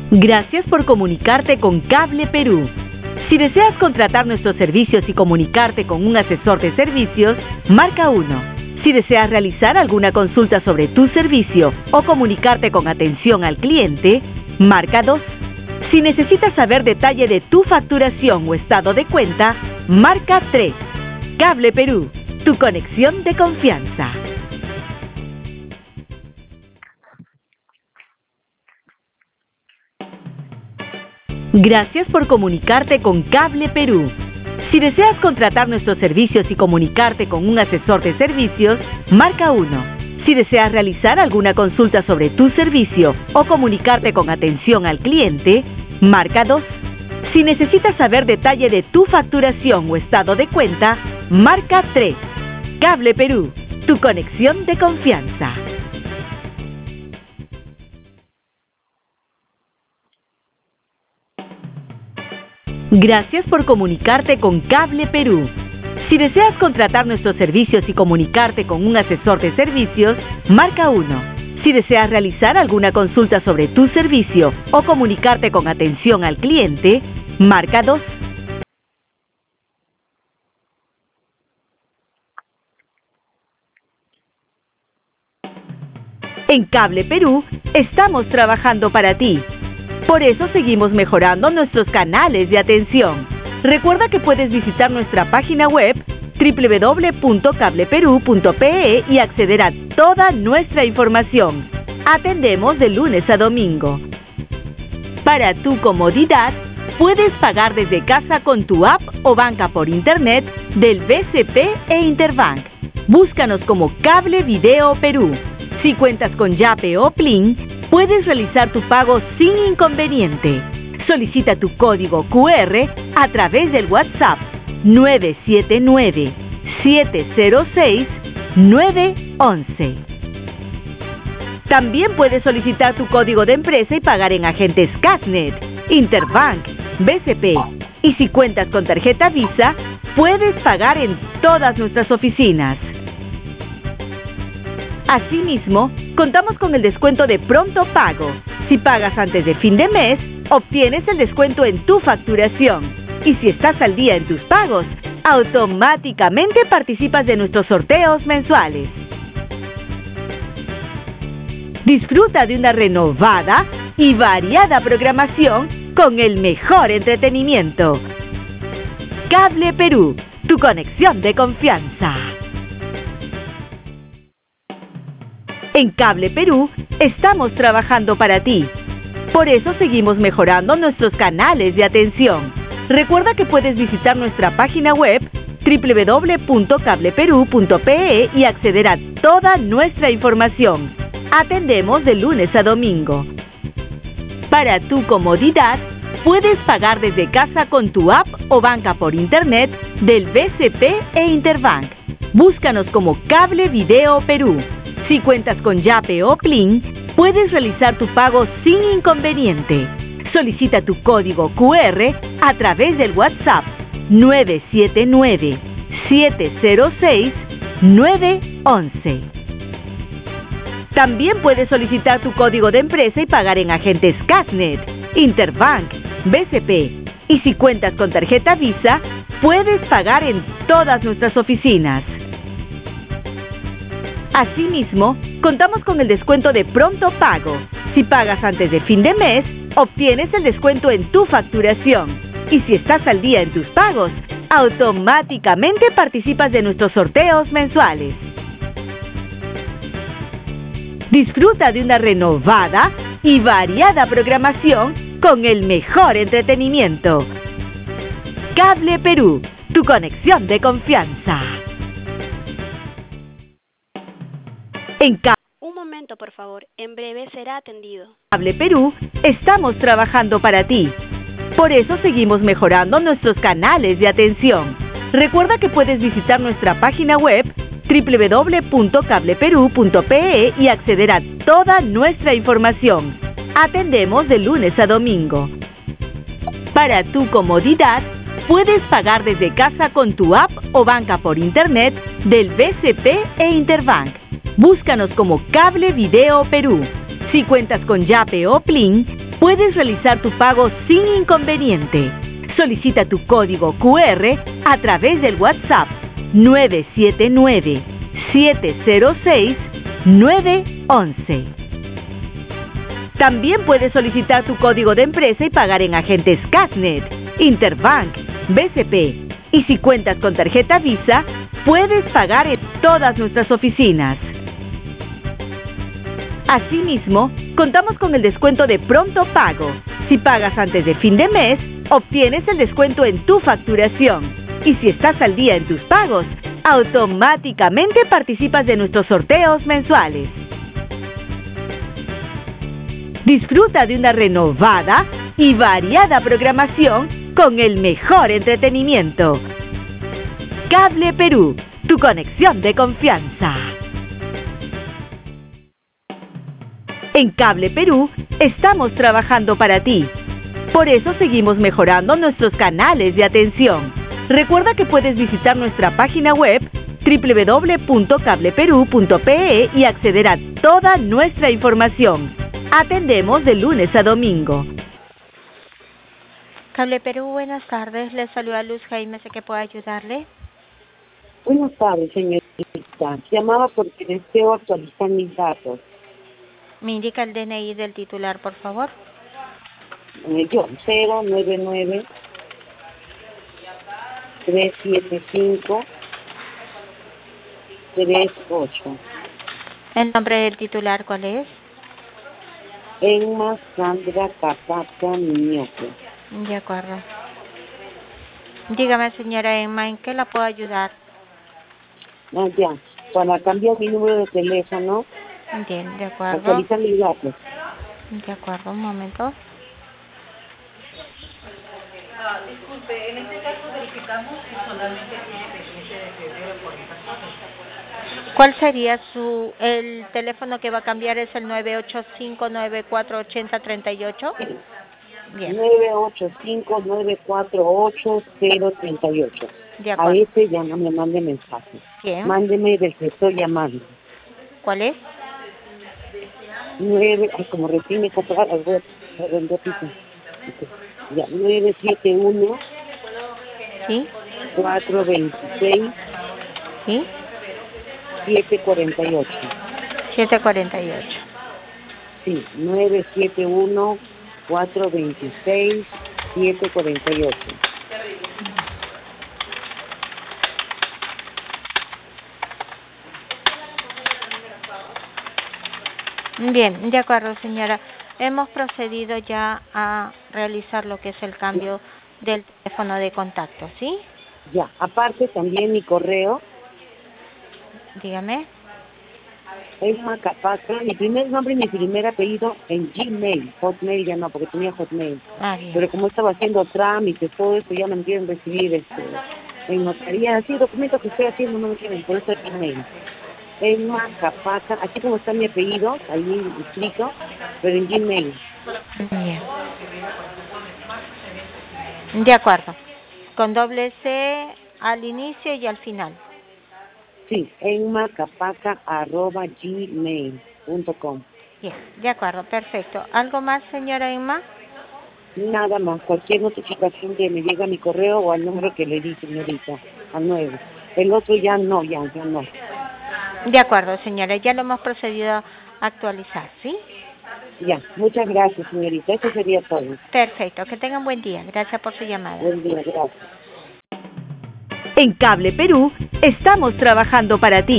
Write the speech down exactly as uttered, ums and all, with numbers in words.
Gracias por comunicarte con Cable Perú. Si deseas contratar nuestros servicios y comunicarte con un asesor de servicios, marca uno. Si deseas realizar alguna consulta sobre tu servicio o comunicarte con atención al cliente, marca dos. Si necesitas saber detalle de tu facturación o estado de cuenta, marca tres. Cable Perú, tu conexión de confianza. Gracias por comunicarte con Cable Perú. Si deseas contratar nuestros servicios y comunicarte con un asesor de servicios, marca uno. Si deseas realizar alguna consulta sobre tu servicio o comunicarte con atención al cliente, marca dos. Si necesitas saber detalle de tu facturación o estado de cuenta, marca tres. Cable Perú, tu conexión de confianza. Gracias por comunicarte con Cable Perú. Si deseas contratar nuestros servicios y comunicarte con un asesor de servicios, marca uno. Si deseas realizar alguna consulta sobre tu servicio o comunicarte con atención al cliente, marca dos. En Cable Perú, estamos trabajando para ti. Por eso seguimos mejorando nuestros canales de atención. Recuerda que puedes visitar nuestra página web doble u doble u doble u punto cable perú punto pe e y acceder a toda nuestra información. Atendemos de lunes a domingo. Para tu comodidad, puedes pagar desde casa con tu app o banca por internet del B C P e Interbank. Búscanos como Cable Video Perú. Si cuentas con Yape o Plin, puedes realizar tu pago sin inconveniente. Solicita tu código cu erre a través del WhatsApp nueve siete nueve, siete cero seis, nueve once. También puedes solicitar tu código de empresa y pagar en agentes Casnet, Interbank, B C P. Y si cuentas con tarjeta Visa, puedes pagar en todas nuestras oficinas. Asimismo, contamos con el descuento de pronto pago. Si pagas antes de fin de mes, obtienes el descuento en tu facturación. Y si estás al día en tus pagos, automáticamente participas de nuestros sorteos mensuales. Disfruta de una renovada y variada programación con el mejor entretenimiento. Cable Perú, tu conexión de confianza. En Cable Perú, estamos trabajando para ti. Por eso seguimos mejorando nuestros canales de atención. Recuerda que puedes visitar nuestra página web doble u doble u doble u punto cable perú punto pe e y acceder a toda nuestra información. Atendemos de lunes a domingo. Para tu comodidad, puedes pagar desde casa con tu app o banca por internet del B C P e Interbank. Búscanos como Cable Video Perú. Si cuentas con Yape o Plin, puedes realizar tu pago sin inconveniente. Solicita tu código cu erre a través del WhatsApp nueve siete nueve, siete cero seis, nueve once. También puedes solicitar tu código de empresa y pagar en agentes Casnet, Interbank, B C P. Y si cuentas con tarjeta Visa, puedes pagar en todas nuestras oficinas. Asimismo, contamos con el descuento de pronto pago. Si pagas antes de fin de mes, obtienes el descuento en tu facturación. Y si estás al día en tus pagos, automáticamente participas de nuestros sorteos mensuales. Disfruta de una renovada y variada programación con el mejor entretenimiento. Cable Perú, tu conexión de confianza. En Cable Un momento, por favor. En breve será atendido. Cable Perú, estamos trabajando para ti. Por eso seguimos mejorando nuestros canales de atención. Recuerda que puedes visitar nuestra página web doble u doble u doble u punto cable perú punto pe e y acceder a toda nuestra información. Atendemos de lunes a domingo. Para tu comodidad, puedes pagar desde casa con tu app o banca por internet del B C P e Interbank. Búscanos como Cable Video Perú. Si cuentas con Yape o Plin, puedes realizar tu pago sin inconveniente. Solicita tu código cu erre a través del WhatsApp nueve siete nueve, siete cero seis, nueve once. También puedes solicitar tu código de empresa y pagar en agentes Casnet, Interbank, B C P. Y si cuentas con tarjeta Visa, puedes pagar en todas nuestras oficinas. Asimismo, contamos con el descuento de pronto pago. Si pagas antes de fin de mes, obtienes el descuento en tu facturación. Y si estás al día en tus pagos, automáticamente participas de nuestros sorteos mensuales. Disfruta de una renovada y variada programación con el mejor entretenimiento. Cable Perú, tu conexión de confianza. En Cable Perú estamos trabajando para ti. Por eso seguimos mejorando nuestros canales de atención. Recuerda que puedes visitar nuestra página web doble u doble u doble u punto cable perú punto pe e y acceder a toda nuestra información. Atendemos de lunes a domingo. Cable Perú, buenas tardes. Le saluda Luz Jaime, sé que puedo ayudarle. Buenas tardes, señorita. Llamaba porque deseo actualizar mis datos. ¿Me indica el D N I del titular, por favor? Eh, yo, cero nueve nueve, tres siete cinco, tres ocho. ¿El nombre del titular cuál es? Emma Sandra Capaca Miñoque. De acuerdo. Dígame, señora Emma, ¿en qué la puedo ayudar? Ah, ya. Para cambiar mi número de teléfono, Bien, de acuerdo. actualizar mis datos. De acuerdo, un momento. Ah, disculpe, en este caso verificamos si solamente tiene vigencia de febrero por estas cosas. ¿Cuál sería su el teléfono que va a cambiar? ¿Es el nueve ocho cinco, nueve cuatro ocho cero, tres ocho? Bien. nueve ocho cinco, nueve cuatro ocho, cero tres ocho. De A acuerdo. este ya no me mande mensaje. Bien. Mándeme del que estoy llamando. ¿Cuál es? nueve, ay, como recién me compraron, a ver, repito. Ya, nueve siete uno, ¿Sí? cuatro veintiséis, ¿Sí? siete cuarenta y ocho. siete cuarenta y ocho. Sí, nueve siete uno, cuatro veintiséis, siete cuarenta y ocho. Bien, de acuerdo, señora. Hemos procedido ya a realizar lo que es el cambio del teléfono de contacto, ¿sí? Ya, aparte también mi correo Dígame. es Macapaca, mi primer nombre y mi primer apellido en Gmail. Hotmail ya no, porque tenía Hotmail. Ah, bien. Pero como estaba haciendo trámites, todo eso, ya no me quieren recibir este, en notaría, así documentos que estoy haciendo no me quieren, por eso es Gmail. Emma Capaca, así como está mi apellido, ahí escrito, pero en Gmail. Bien. De acuerdo. Con doble C al inicio y al final. Sí, enmacapaca arroba gmail punto com. Bien, de acuerdo, perfecto. ¿Algo más, señora Emma? Nada más, cualquier notificación que me llegue a mi correo o al número que le di, señorita, al nueve. El otro ya no, ya, ya no. De acuerdo, señora, ya lo hemos procedido a actualizar, ¿sí? Ya, muchas gracias, señorita. Eso sería todo. Perfecto, que tengan buen día. Gracias por su llamada. Buen día, gracias. En Cable Perú estamos trabajando para ti.